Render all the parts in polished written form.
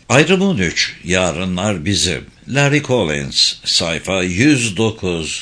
Ayrımın 3. Yarınlar bizim. Larry Collins. Sayfa 109.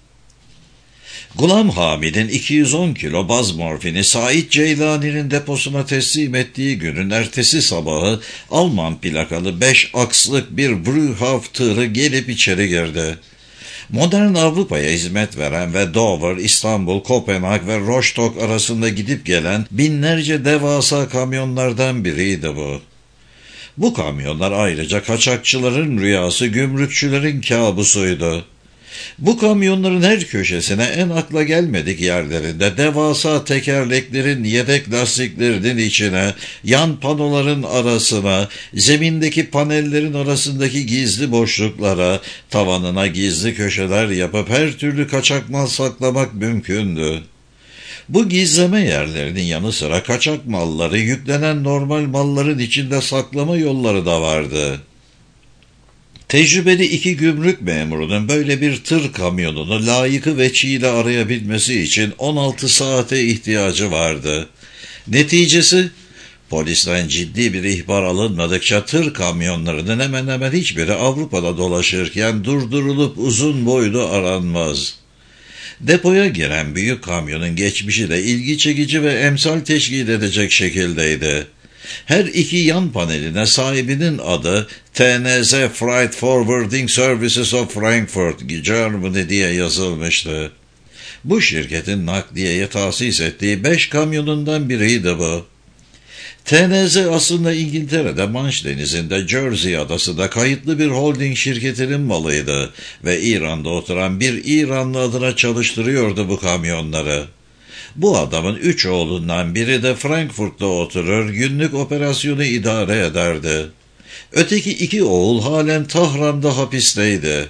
Gulam Hamid'in 210 kilo baz morfini Said Ceylani'nin deposuna teslim ettiği günün ertesi sabahı Alman plakalı 5 akslık bir Brühaf tırı gelip içeri girdi. Modern Avrupa'ya hizmet veren ve Dover, İstanbul, Kopenhag ve Rostock arasında gidip gelen binlerce devasa kamyonlardan biriydi bu. Bu kamyonlar ayrıca kaçakçıların rüyası, gümrükçülerin kabusuydu. Bu kamyonların her köşesine en akla gelmedik yerlerinde devasa tekerleklerin yedek lastiklerinin içine, yan panoların arasına, zemindeki panellerin arasındaki gizli boşluklara, tavanına gizli köşeler yapıp her türlü kaçak mal saklamak mümkündü. Bu gizleme yerlerinin yanı sıra kaçak malları yüklenen normal malların içinde saklama yolları da vardı. Tecrübeli 2 gümrük memurunun böyle bir tır kamyonunu layıkı veçiyle arayabilmesi için 16 saate ihtiyacı vardı. Neticesi, polisten ciddi bir ihbar alınmadıkça tır kamyonlarının hemen hemen hiçbiri Avrupa'da dolaşırken durdurulup uzun boylu aranmaz. Depoya giren büyük kamyonun geçmişi de ilgi çekici ve emsal teşkil edecek şekildeydi. Her iki yan paneline sahibinin adı TNZ Freight Forwarding Services of Frankfurt, Germany diye yazılmıştı. Bu şirketin nakliyeye tahsis ettiği 5 kamyonundan biriydi bu. TNZ aslında İngiltere'de Manş Denizi'nde Jersey adasında kayıtlı bir holding şirketinin malıydı ve İran'da oturan bir İranlı adına çalıştırıyordu bu kamyonları. Bu adamın 3 oğlundan biri de Frankfurt'ta oturur, günlük operasyonu idare ederdi. Öteki 2 oğul halen Tahran'da hapisteydi.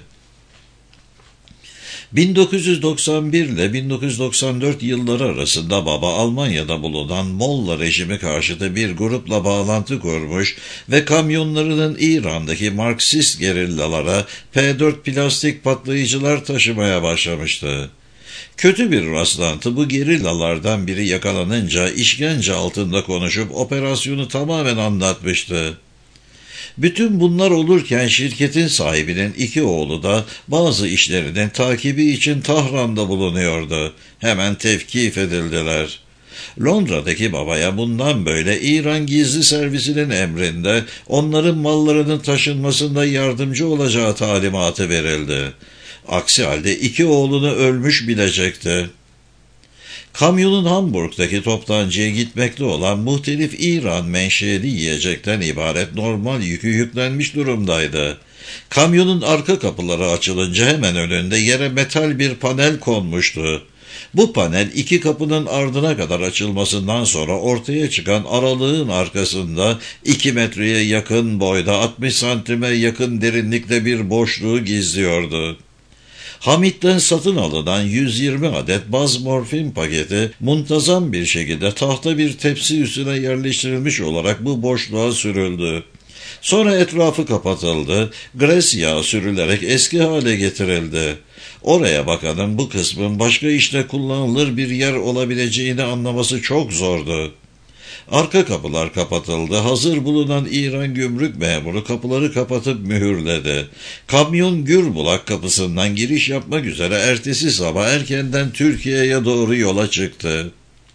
1991 ile 1994 yılları arasında baba Almanya'da bulunan Molla rejimi karşıtı bir grupla bağlantı kurmuş ve kamyonlarının İran'daki Marksist gerillalara P4 plastik patlayıcılar taşımaya başlamıştı. Kötü bir rastlantı bu gerillalardan biri yakalanınca işkence altında konuşup operasyonu tamamen anlatmıştı. Bütün bunlar olurken şirketin sahibinin 2 oğlu da bazı işlerinin takibi için Tahran'da bulunuyordu. Hemen tevkif edildiler. Londra'daki babaya bundan böyle İran gizli servisinin emrinde onların mallarının taşınmasında yardımcı olacağı talimatı verildi. Aksi halde 2 oğlunu ölmüş bilecekti. Kamyonun Hamburg'daki toptancıya gitmekte olan muhtelif İran menşeli yiyecekten ibaret normal yükü yüklenmiş durumdaydı. Kamyonun arka kapıları açılınca hemen önünde yere metal bir panel konmuştu. Bu panel 2 kapının ardına kadar açılmasından sonra ortaya çıkan aralığın arkasında 2 metreye yakın boyda 60 santime yakın derinlikte bir boşluğu gizliyordu. Hamit'ten satın alınan 120 adet baz morfin paketi muntazam bir şekilde tahta bir tepsi üstüne yerleştirilmiş olarak bu boşluğa sürüldü. Sonra etrafı kapatıldı, gres yağı sürülerek eski hale getirildi. Oraya bakanın bu kısmın başka işte kullanılır bir yer olabileceğini anlaması çok zordu. Arka kapılar kapatıldı. Hazır bulunan İran gümrük memuru kapıları kapatıp mühürledi. Kamyon Gürbulak kapısından giriş yapmak üzere ertesi sabah erkenden Türkiye'ye doğru yola çıktı.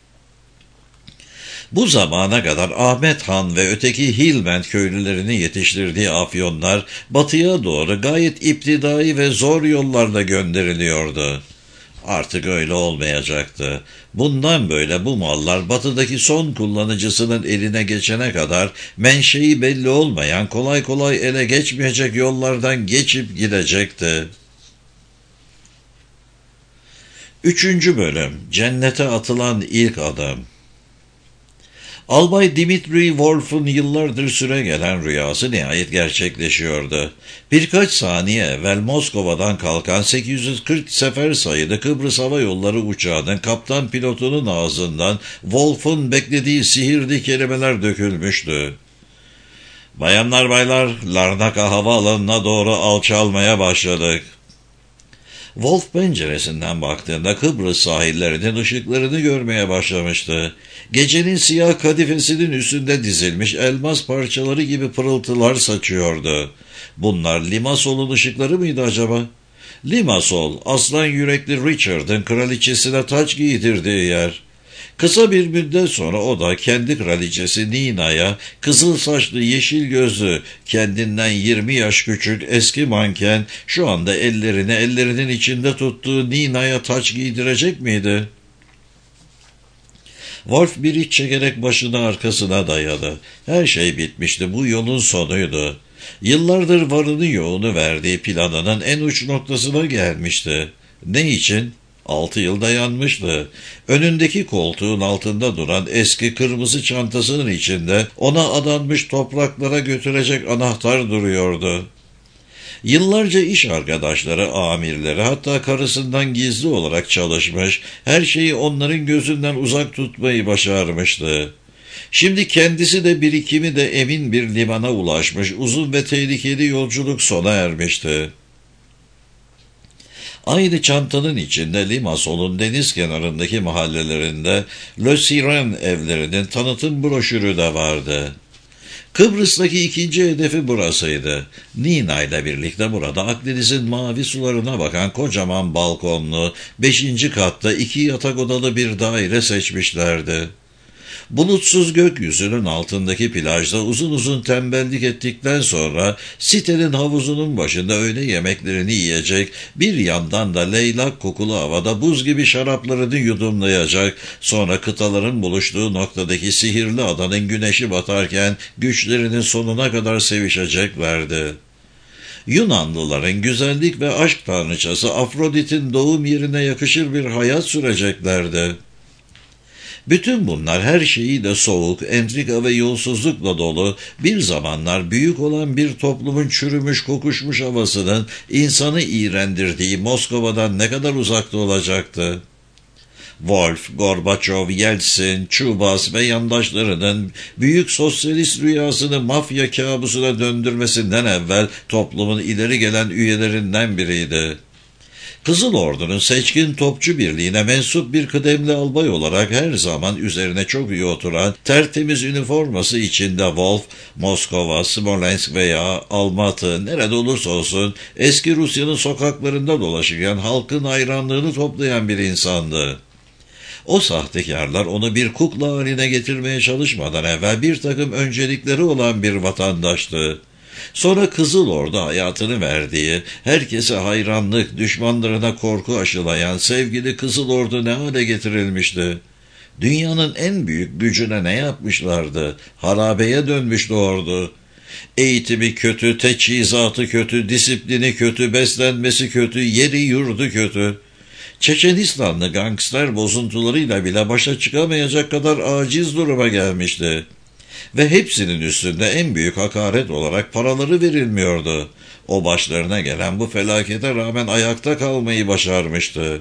Bu zamana kadar Ahmet Han ve öteki Hilment köylülerini yetiştirdiği afyonlar batıya doğru gayet iptidai ve zor yollarla gönderiliyordu. Artık öyle olmayacaktı. Bundan böyle bu mallar batıdaki son kullanıcısının eline geçene kadar menşei belli olmayan, kolay kolay ele geçmeyecek yollardan geçip gidecekti. 3. Bölüm. Cennete atılan ilk adım. Albay Dimitri Wolf'un yıllardır süregelen rüyası nihayet gerçekleşiyordu. Birkaç saniye evvel Moskova'dan kalkan 840 sefer sayılı Kıbrıs Hava Yolları uçağının kaptan pilotunun ağzından Wolf'un beklediği sihirli kelimeler dökülmüştü. "Bayanlar baylar, Larnaka havaalanına doğru alçalmaya başladık." Wolf penceresinden baktığında Kıbrıs sahillerinin ışıklarını görmeye başlamıştı. Gecenin siyah kadifesinin üstünde dizilmiş elmas parçaları gibi pırıltılar saçıyordu. Bunlar Limassol'un ışıkları mıydı acaba? Limassol, aslan yürekli Richard'ın kraliçesine taç giydirdiği yer. Kısa bir müddet sonra o da kendi kraliçesi Nina'ya kızıl saçlı yeşil gözlü, kendinden 20 yaş küçük eski manken şu anda ellerinin içinde tuttuğu Nina'ya taç giydirecek miydi? Wolf bir iç çekerek başını arkasına dayadı. Her şey bitmişti, bu yolun sonuydu. Yıllardır varını yoğunu verdiği planının en uç noktasına gelmişti. Ne için? 6 yıl dayanmıştı. Önündeki koltuğun altında duran eski kırmızı çantasının içinde ona adanmış topraklara götürecek anahtar duruyordu. Yıllarca iş arkadaşları, amirleri, hatta karısından gizli olarak çalışmış, her şeyi onların gözünden uzak tutmayı başarmıştı. Şimdi kendisi de birikimi de emin bir limana ulaşmış, uzun ve tehlikeli yolculuk sona ermişti. Aynı çantanın içinde Limassol'un deniz kenarındaki mahallelerinde Le Sirène evlerinin tanıtım broşürü de vardı. Kıbrıs'taki ikinci hedefi burasıydı. Nina ile birlikte burada Akdeniz'in mavi sularına bakan kocaman balkonlu, 5. katta 2 yatak odalı bir daire seçmişlerdi. Bulutsuz gökyüzünün altındaki plajda uzun uzun tembellik ettikten sonra sitenin havuzunun başında öğle yemeklerini yiyecek, bir yandan da leylak kokulu havada buz gibi şaraplarını yudumlayacak, sonra kıtaların buluştuğu noktadaki sihirli adanın güneşi batarken güçlerinin sonuna kadar sevişeceklerdi. Yunanlıların güzellik ve aşk tanrıçası Afrodit'in doğum yerine yakışır bir hayat süreceklerdi. Bütün bunlar her şeyi de soğuk, entrika ve yolsuzlukla dolu, bir zamanlar büyük olan bir toplumun çürümüş, kokuşmuş havasının insanı iğrendirdiği Moskova'dan ne kadar uzakta olacaktı? Wolf, Gorbaçov, Yeltsin, Çubas ve yandaşlarının büyük sosyalist rüyasını mafya kabusuna döndürmesinden evvel toplumun ileri gelen üyelerinden biriydi. Kızıl Ordu'nun seçkin topçu birliğine mensup bir kıdemli albay olarak her zaman üzerine çok iyi oturan tertemiz üniforması içinde Wolf, Moskova, Smolensk veya Almatı nerede olursa olsun eski Rusya'nın sokaklarında dolaşırken halkın hayranlığını toplayan bir insandı. O sahtekarlar onu bir kukla haline getirmeye çalışmadan evvel bir takım öncelikleri olan bir vatandaştı. Sonra Kızıl Ordu hayatını verdiği, herkese hayranlık, düşmanlarına korku aşılayan sevgili Kızıl Ordu ne hale getirilmişti? Dünyanın en büyük gücüne ne yapmışlardı? Harabeye dönmüştü ordu. Eğitimi kötü, teçhizatı kötü, disiplini kötü, beslenmesi kötü, yeri yurdu kötü. Çeçenistanlı gangster bozuntularıyla bile başa çıkamayacak kadar aciz duruma gelmişti. Ve hepsinin üstünde en büyük hakaret olarak paraları verilmiyordu. O başlarına gelen bu felakete rağmen ayakta kalmayı başarmıştı.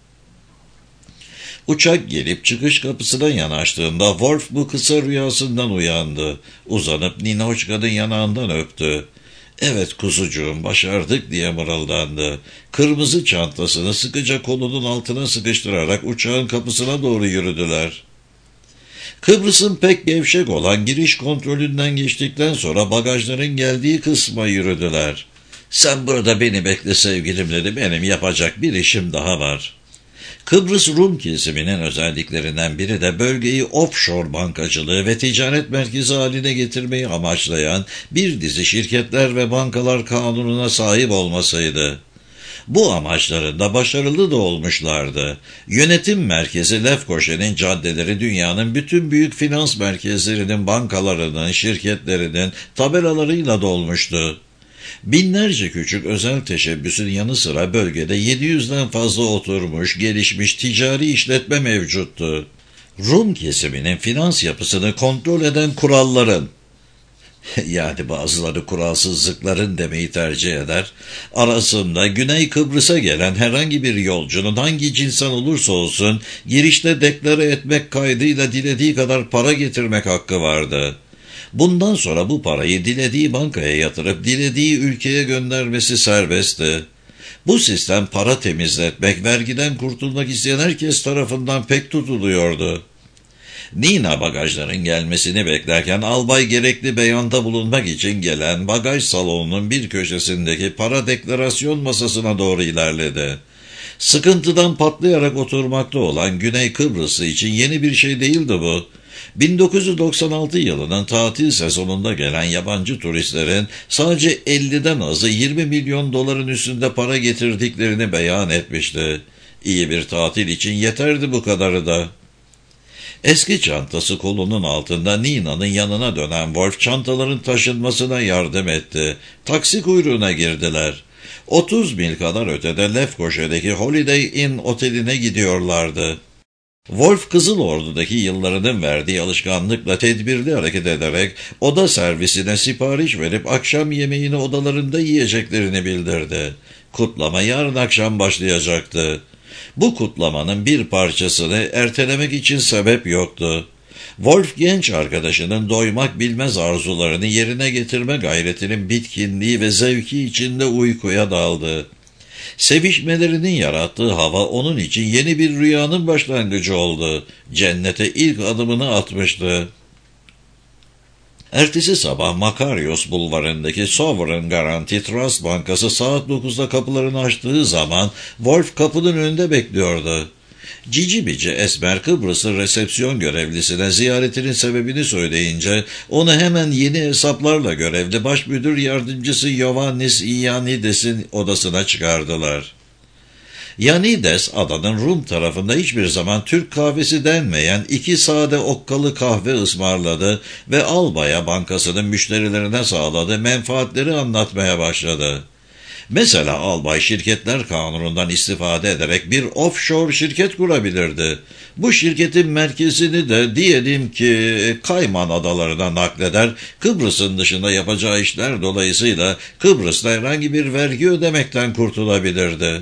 Uçak gelip çıkış kapısına yanaştığında Wolf bu kısa rüyasından uyandı. Uzanıp Ninoçka'nın yanağından öptü. "Evet kuzucuğum, başardık," diye mırıldandı. Kırmızı çantasını sıkıca kolunun altına sıkıştırarak uçağın kapısına doğru yürüdüler. Kıbrıs'ın pek gevşek olan giriş kontrolünden geçtikten sonra bagajların geldiği kısma yürüdüler. "Sen burada beni bekle sevgilim," dedi. "Benim yapacak bir işim daha var." Kıbrıs Rum kesiminin özelliklerinden biri de bölgeyi offshore bankacılığı ve ticaret merkezi haline getirmeyi amaçlayan bir dizi şirketler ve bankalar kanununa sahip olmasıydı. Bu amaçlarında başarılı da olmuşlardı. Yönetim merkezi Lefkoşa'nın caddeleri dünyanın bütün büyük finans merkezlerinin, bankalarının, şirketlerinin tabelalarıyla dolmuştu. Binlerce küçük özel teşebbüsün yanı sıra bölgede 700'den fazla oturmuş, gelişmiş ticari işletme mevcuttu. Rum kesiminin finans yapısını kontrol eden kuralların, yani bazıları kuralsızlıkların demeyi tercih eder, arasında Güney Kıbrıs'a gelen herhangi bir yolcunun hangi cinsten olursa olsun girişte deklare etmek kaydıyla dilediği kadar para getirmek hakkı vardı. Bundan sonra bu parayı dilediği bankaya yatırıp dilediği ülkeye göndermesi serbestti. Bu sistem para temizletmek, vergiden kurtulmak isteyen herkes tarafından pek tutuluyordu. Nina bagajların gelmesini beklerken albay gerekli beyanda bulunmak için gelen bagaj salonunun bir köşesindeki para deklarasyon masasına doğru ilerledi. Sıkıntıdan patlayarak oturmakta olan Güney Kıbrıs'ı için yeni bir şey değildi bu. 1996 yılının tatil sezonunda gelen yabancı turistlerin sadece 50'den azı 20 milyon doların üstünde para getirdiklerini beyan etmişti. İyi bir tatil için yeterdi bu kadarı da. Eski çantası kolunun altında Nina'nın yanına dönen Wolf çantaların taşınmasına yardım etti. Taksi kuyruğuna girdiler. 30 mil kadar ötede Lefkoşa'daki Holiday Inn oteline gidiyorlardı. Wolf Kızılordu'daki yıllarının verdiği alışkanlıkla tedbirli hareket ederek oda servisine sipariş verip akşam yemeğini odalarında yiyeceklerini bildirdi. Kutlama yarın akşam başlayacaktı. Bu kutlamanın bir parçasını ertelemek için sebep yoktu. Wolf genç arkadaşının doymak bilmez arzularını yerine getirme gayretinin bitkinliği ve zevki içinde uykuya daldı. Sevişmelerinin yarattığı hava onun için yeni bir rüyanın başlangıcı oldu. Cennete ilk adımını atmıştı. Ertesi sabah Makarios bulvarındaki Sovereign Guaranty Trust Bankası saat 9'da kapılarını açtığı zaman Wolf kapının önünde bekliyordu. Cici bici esmer Kıbrıslı resepsiyon görevlisine ziyaretinin sebebini söyleyince onu hemen yeni hesaplarla görevli başmüdür yardımcısı Ioannis Ioannides'in odasına çıkardılar. Ioannides adanın Rum tarafında hiçbir zaman Türk kahvesi denmeyen 2 sade okkalı kahve ısmarladı ve Albaya Bankası'nın müşterilerine sağladığı menfaatleri anlatmaya başladı. Mesela albay şirketler kanunundan istifade ederek bir offshore şirket kurabilirdi. Bu şirketin merkezini de diyelim ki Kayman Adaları'na nakleder, Kıbrıs'ın dışında yapacağı işler dolayısıyla Kıbrıs'ta herhangi bir vergi ödemekten kurtulabilirdi.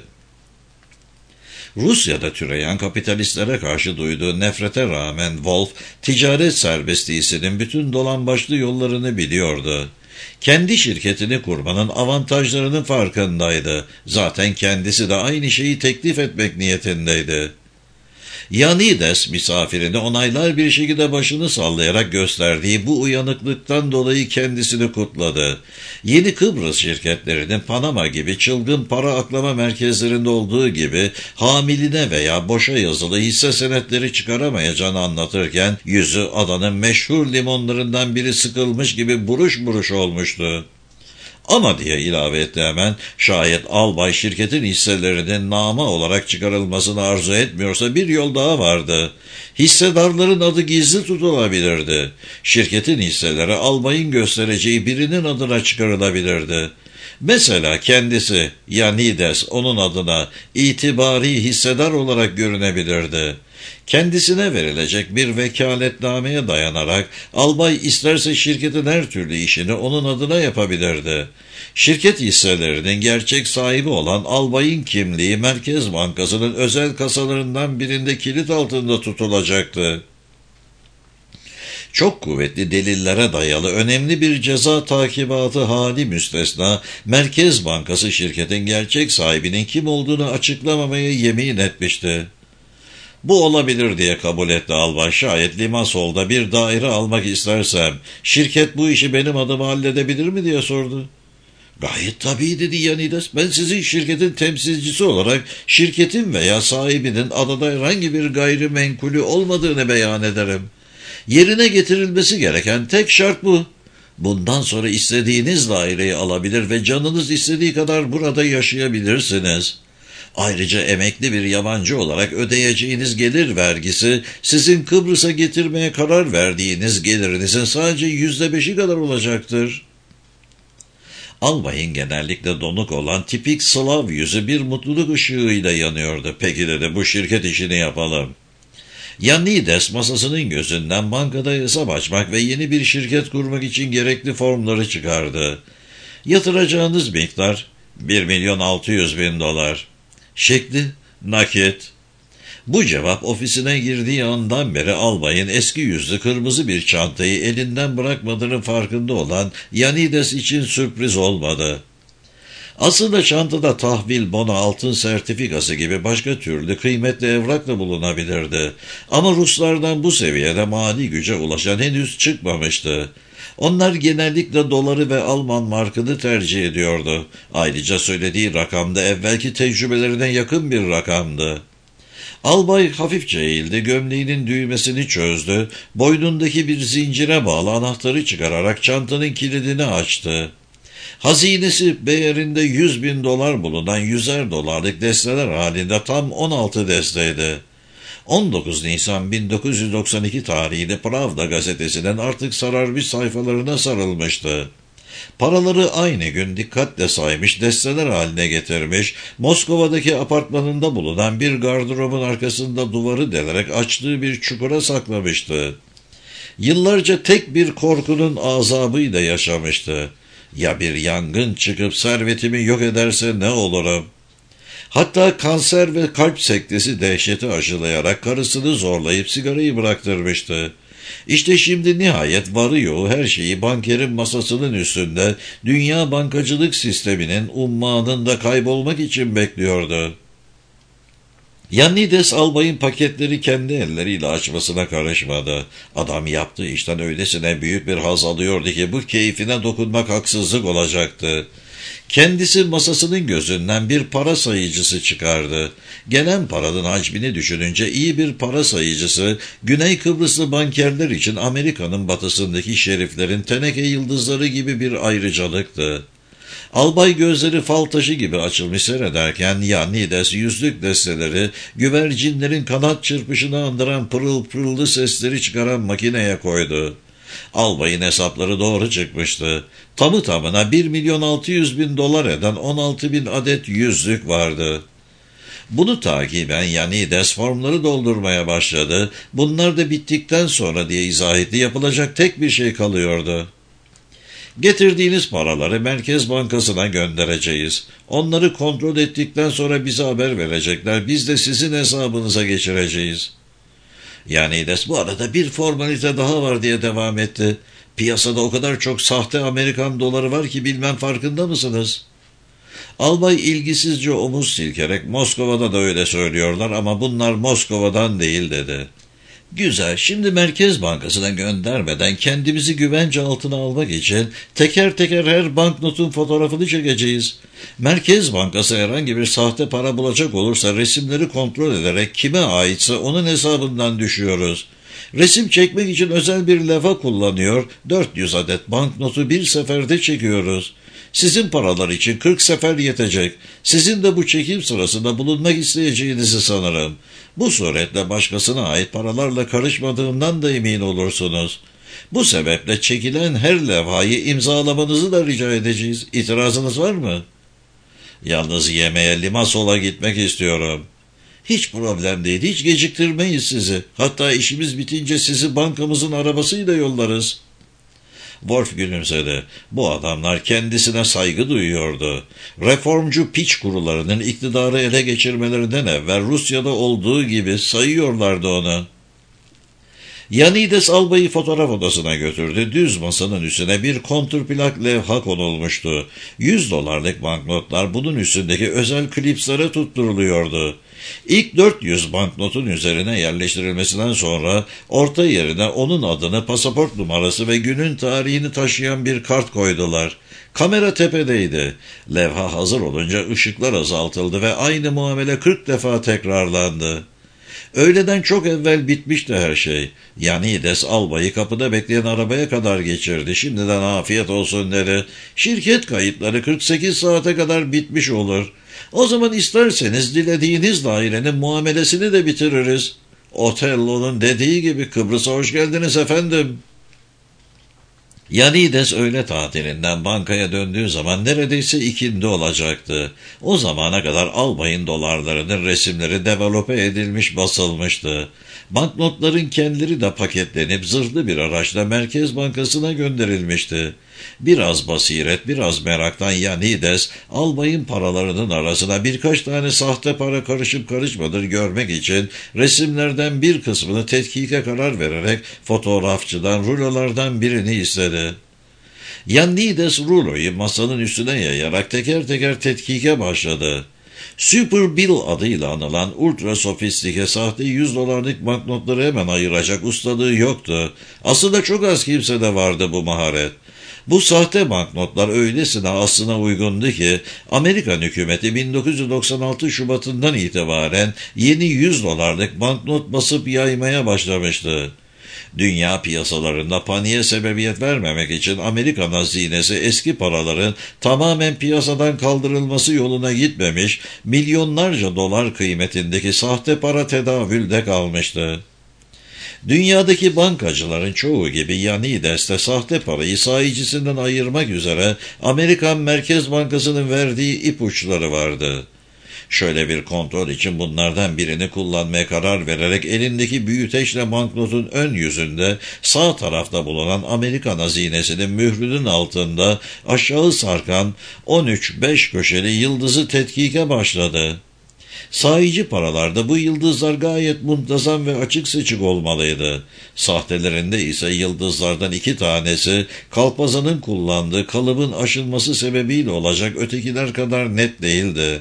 Rusya'da türeyen kapitalistlere karşı duyduğu nefrete rağmen Wolf, ticaret serbestliğinin bütün dolambaçlı yollarını biliyordu. Kendi şirketini kurmanın avantajlarının farkındaydı. Zaten kendisi de aynı şeyi teklif etmek niyetindeydi. Ioannides misafirini onaylar bir şekilde başını sallayarak gösterdiği bu uyanıklıktan dolayı kendisini kutladı. Yeni Kıbrıs şirketlerinin Panama gibi çılgın para aklama merkezlerinde olduğu gibi hamiline veya boşa yazılı hisse senetleri çıkaramayacağını anlatırken yüzü adanın meşhur limonlarından biri sıkılmış gibi buruş buruş olmuştu. Ama diye ilave etti hemen, şayet albay şirketin hisselerinin nama olarak çıkarılmasını arzu etmiyorsa bir yol daha vardı. Hissedarların adı gizli tutulabilirdi. Şirketin hisseleri albayın göstereceği birinin adına çıkarılabilirdi. Mesela kendisi, Ioannides, onun adına itibari hissedar olarak görünebilirdi. Kendisine verilecek bir vekaletnameye dayanarak albay isterse şirketin her türlü işini onun adına yapabilirdi. Şirket hisselerinin gerçek sahibi olan albayın kimliği Merkez Bankası'nın özel kasalarından birinde kilit altında tutulacaktı. Çok kuvvetli delillere dayalı önemli bir ceza takibatı hali müstesna, Merkez Bankası şirketin gerçek sahibinin kim olduğunu açıklamamaya yemin etmişti. Bu olabilir diye kabul etti albay. Şayet Limasol'da bir daire almak istersem, şirket bu işi benim adıma halledebilir mi diye sordu. Gayet tabii dedi Ioannides. Ben sizin şirketin temsilcisi olarak şirketin veya sahibinin adada herhangi bir gayrimenkulü olmadığını beyan ederim. Yerine getirilmesi gereken tek şart bu. Bundan sonra istediğiniz daireyi alabilir ve canınız istediği kadar burada yaşayabilirsiniz. Ayrıca emekli bir yabancı olarak ödeyeceğiniz gelir vergisi, sizin Kıbrıs'a getirmeye karar verdiğiniz gelirinizin sadece %5'i kadar olacaktır. Albayın genellikle donuk olan tipik Slav yüzü bir mutluluk ışığıyla yanıyordu. Peki dedi, bu şirket işini yapalım. Ioannides masasının gözünden bankada hesap açmak ve yeni bir şirket kurmak için gerekli formları çıkardı. Yatıracağınız miktar 1.600.000 dolar. Şekli nakit. Bu cevap ofisine girdiği andan beri albayın eski yüzlü kırmızı bir çantayı elinden bırakmadığının farkında olan Ioannides için sürpriz olmadı. Aslında çantada tahvil, bono, altın sertifikası gibi başka türlü kıymetli evrak da bulunabilirdi. Ama Ruslardan bu seviyede mali güce ulaşan henüz çıkmamıştı. Onlar genellikle doları ve Alman markını tercih ediyordu. Ayrıca söylediği rakam da evvelki tecrübelerine yakın bir rakamdı. Albay hafifçe eğildi, gömleğinin düğmesini çözdü, boynundaki bir zincire bağlı anahtarı çıkararak çantanın kilidini açtı. Hazinesi değerinde 100.000 dolar bulunan 100'er dolarlık desteler halinde tam 16 desteydi. 19 Nisan 1992 tarihli Pravda gazetesinin artık sararmış sayfalarına sarılmıştı. Paraları aynı gün dikkatle saymış, desteler haline getirmiş, Moskova'daki apartmanında bulunan bir gardırobun arkasında duvarı delerek açtığı bir çukura saklamıştı. Yıllarca tek bir korkunun azabıyla yaşamıştı. Ya bir yangın çıkıp servetimi yok ederse ne olurum? Hatta kanser ve kalp sektesi dehşeti aşılayarak karısını zorlayıp sigarayı bıraktırmıştı. İşte şimdi nihayet varı yoğu her şeyi bankerin masasının üstünde dünya bankacılık sisteminin ummanında kaybolmak için bekliyordu. Yannides albayın paketleri kendi elleriyle açmasına karışmadı. Adam yaptığı işten öylesine büyük bir haz alıyordu ki bu keyfine dokunmak haksızlık olacaktı. Kendisi masasının gözünden bir para sayıcısı çıkardı. Gelen paranın hacmini düşününce iyi bir para sayıcısı, Güney Kıbrıslı bankerler için Amerika'nın batısındaki şeriflerin teneke yıldızları gibi bir ayrıcalıktı. Albay gözleri fal taşı gibi açılmış seyrederken Yannides yüzlük desteleri güvercinlerin kanat çırpışını andıran pırıl pırıllı sesleri çıkaran makineye koydu. Albayın hesapları doğru çıkmıştı. Tamı tamına 1.600.000 dolar eden 16.000 adet yüzlük vardı. Bunu takiben Yannides formları doldurmaya başladı. Bunlar da bittikten sonra diye izah etti, yapılacak tek bir şey kalıyordu. Getirdiğiniz paraları Merkez Bankası'na göndereceğiz. Onları kontrol ettikten sonra bize haber verecekler. Biz de sizin hesabınıza geçireceğiz. Yannides bu arada bir formalite daha var diye devam etti. Piyasada o kadar çok sahte Amerikan doları var ki bilmem farkında mısınız? Albay ilgisizce omuz silkerek Moskova'da da öyle söylüyorlar ama bunlar Moskova'dan değil dedi. Güzel, şimdi Merkez Bankası'na göndermeden kendimizi güvence altına almak için teker teker her banknotun fotoğrafını çekeceğiz. Merkez Bankası herhangi bir sahte para bulacak olursa resimleri kontrol ederek kime aitse onun hesabından düşüyoruz. Resim çekmek için özel bir leva kullanıyor, 400 adet banknotu bir seferde çekiyoruz. Sizin paralar için 40 sefer yetecek. Sizin de bu çekim sırasında bulunmak isteyeceğinizi sanırım. Bu suretle başkasına ait paralarla karışmadığından da emin olursunuz. Bu sebeple çekilen her levhayı imzalamanızı da rica edeceğiz. İtirazınız var mı? Yalnız yemeğe Limasol'a gitmek istiyorum. Hiç problem değil, hiç geciktirmeyiz sizi. Hatta işimiz bitince sizi bankamızın arabasıyla yollarız. Wolf gülümsedi. Bu adamlar kendisine saygı duyuyordu. Reformcu piç kurularının iktidarı ele geçirmelerinden evvel Rusya'da olduğu gibi sayıyorlardı onu. Yannides albayı fotoğraf odasına götürdü. Düz masanın üstüne bir kontrplak levha konulmuştu. 100 dolarlık banknotlar bunun üstündeki özel klipslere tutturuluyordu. İlk 400 banknotun üzerine yerleştirilmesinden sonra orta yerine onun adını, pasaport numarası ve günün tarihini taşıyan bir kart koydular. Kamera tepedeydi. Levha hazır olunca ışıklar azaltıldı ve aynı muamele 40 defa tekrarlandı. Öğleden çok evvel bitmişti her şey. Yannides albayı kapıda bekleyen arabaya kadar geçirdi. Şimdiden afiyet olsun dedi. Şirket kayıtları 48 saate kadar bitmiş olur. O zaman isterseniz dilediğiniz dairenin muamelesini de bitiririz. Otello'nun dediği gibi Kıbrıs'a hoş geldiniz efendim. Yannides öğle tatilinden bankaya döndüğü zaman neredeyse ikindi olacaktı. O zamana kadar albayın dolarlarının resimleri develope edilmiş, basılmıştı. Banknotların kendileri de paketlenip zırhlı bir araçla Merkez Bankası'na gönderilmişti. Biraz basiret, biraz meraktan Yannides, albayın paralarının arasına birkaç tane sahte para karışıp karışmadır görmek için resimlerden bir kısmını tetkike karar vererek fotoğrafçıdan rulolardan birini istedi. Yannides ruloyu masanın üstüne yayarak teker teker tetkike başladı. Super Bill adıyla anılan ultra sofistike sahte $100 banknotları hemen ayıracak ustalığı yoktu. Aslında çok az kimsede vardı bu maharet. Bu sahte banknotlar öylesine aslına uygundu ki Amerikan hükümeti 1996 Şubat'ından itibaren yeni $100 banknot basıp yaymaya başlamıştı. Dünya piyasalarında paniğe sebebiyet vermemek için Amerikan hazinesi eski paraların tamamen piyasadan kaldırılması yoluna gitmemiş, milyonlarca dolar kıymetindeki sahte para tedavülde kalmıştı. Dünyadaki bankacıların çoğu gibi Yannides de sahte parayı sahicisinden ayırmak üzere Amerikan Merkez Bankası'nın verdiği ipuçları vardı. Şöyle bir kontrol için bunlardan birini kullanmaya karar vererek elindeki büyüteçle banknotun ön yüzünde sağ tarafta bulunan Amerikan hazinesinin mührünün altında aşağı sarkan 13-5 köşeli yıldızı tetkike başladı. Sahici paralarda bu yıldızlar gayet muntazam ve açık seçik olmalıydı. Sahtelerinde ise yıldızlardan 2 tanesi kalpazanın kullandığı kalıbın aşılması sebebiyle olacak, ötekiler kadar net değildi.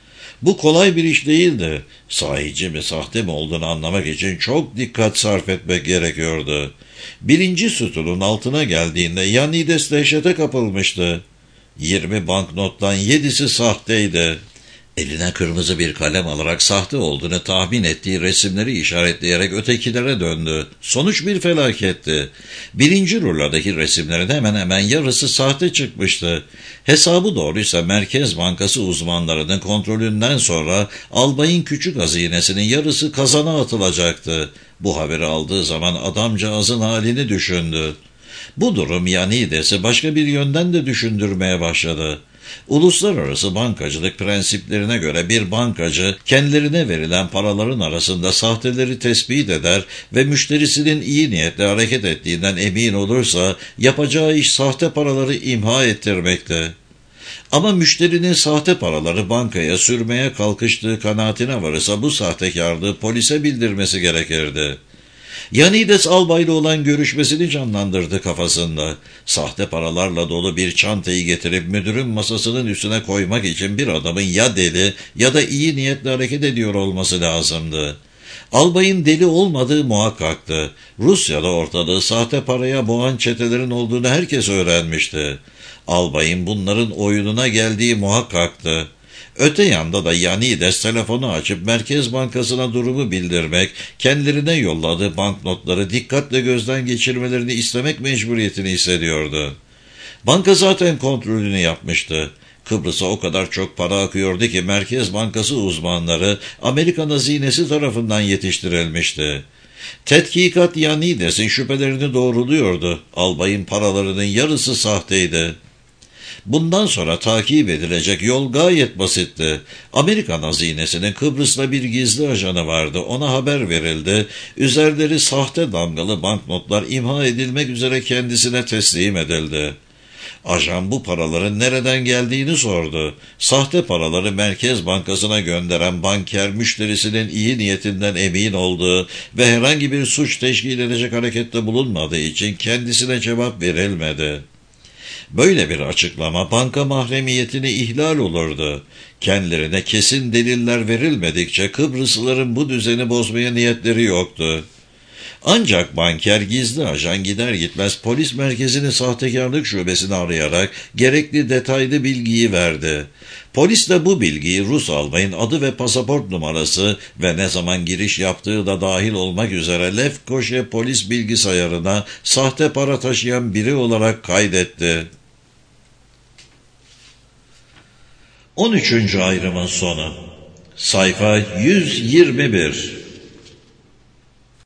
Bu kolay bir iş değildi. Sahici mi sahte mi olduğunu anlamak için çok dikkat sarf etmek gerekiyordu. Birinci sütunun altına geldiğinde Yannides dehşete kapılmıştı. 20 banknottan 7'si sahteydi. Eline kırmızı bir kalem alarak sahte olduğunu tahmin ettiği resimleri işaretleyerek ötekilere döndü. Sonuç bir felaketti. Birinci ruladaki resimlerin hemen hemen yarısı sahte çıkmıştı. Hesabı doğruysa Merkez Bankası uzmanlarının kontrolünden sonra albayın küçük hazinesinin yarısı kazana atılacaktı. Bu haberi aldığı zaman adamcağızın halini düşündü. Bu durum Yannides'i başka bir yönden de düşündürmeye başladı. Uluslararası bankacılık prensiplerine göre bir bankacı kendilerine verilen paraların arasında sahteleri tespit eder ve müşterisinin iyi niyetle hareket ettiğinden emin olursa yapacağı iş sahte paraları imha ettirmekte. Ama müşterinin sahte paraları bankaya sürmeye kalkıştığı kanaatine varırsa bu sahtekarlığı polise bildirmesi gerekirdi. Yannides albayla olan görüşmesini canlandırdı kafasında. Sahte paralarla dolu bir çantayı getirip müdürün masasının üstüne koymak için bir adamın ya deli ya da iyi niyetle hareket ediyor olması lazımdı. Albayın deli olmadığı muhakkaktı. Rusya'da ortalığı sahte paraya boğan çetelerin olduğunu herkes öğrenmişti. Albayın bunların oyununa geldiği muhakkaktı. Öte yanda da Yannides telefonu açıp Merkez Bankası'na durumu bildirmek, kendilerine yolladığı banknotları dikkatle gözden geçirmelerini istemek mecburiyetini hissediyordu. Banka zaten kontrolünü yapmıştı. Kıbrıs'a o kadar çok para akıyordu ki Merkez Bankası uzmanları Amerikan hazinesi tarafından yetiştirilmişti. Tetkikat Yannides'in şüphelerini doğruluyordu. Albayın paralarının yarısı sahteydi. Bundan sonra takip edilecek yol gayet basitti. Amerikan hazinesinin Kıbrıs'ta bir gizli ajanı vardı. Ona haber verildi. Üzerleri sahte damgalı banknotlar imha edilmek üzere kendisine teslim edildi. Ajan bu paraların nereden geldiğini sordu. Sahte paraları Merkez Bankası'na gönderen banker müşterisinin iyi niyetinden emin olduğu ve herhangi bir suç teşkil edecek harekette bulunmadığı için kendisine cevap verilmedi. Böyle bir açıklama banka mahremiyetini ihlal olurdu. Kendilerine kesin deliller verilmedikçe Kıbrıslıların bu düzeni bozmaya niyetleri yoktu. Ancak banker gizli ajan gider gitmez polis merkezinin sahtekarlık şubesini arayarak gerekli detaylı bilgiyi verdi. Polis de bu bilgiyi Rus albayın adı ve pasaport numarası ve ne zaman giriş yaptığı da dahil olmak üzere Lefkoşe polis bilgisayarına sahte para taşıyan biri olarak kaydetti. 13. ayrımın sonu. Sayfa 121.